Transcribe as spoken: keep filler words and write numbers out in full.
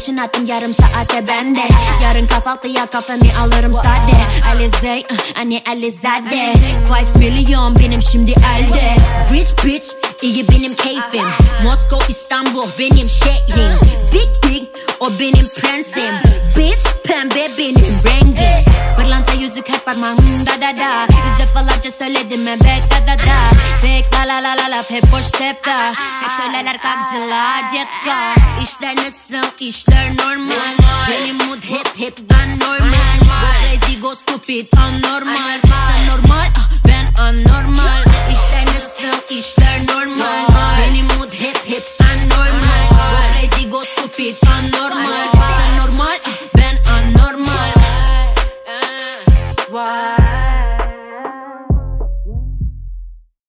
peşin attım yarım saate bende. Yarın kahvaltıya kafemi alırım sade. Alizé, anne Alizade. Five milyon benim şimdi elde. Rich bitch, iyi benim keyfim. Moskova, İstanbul benim şehrim. Big big, o benim prensim. Bitch, pembe benim rengim. Pırlanta yüzük hep parmağımda da da. Yüz defalarca söyledim evet da da da. Fake la la la la la hep boş sevda. Hep söylerler kalkcılar cetka. İşler nasıl, işler normal. Benim mood hep hep ben normal. Go crazy, go stupid, anormal. Sen normal, ben anormal. İşler nasıl, işler normal. Benim mood hep hep ben normal. Go crazy, go stupid, anormal.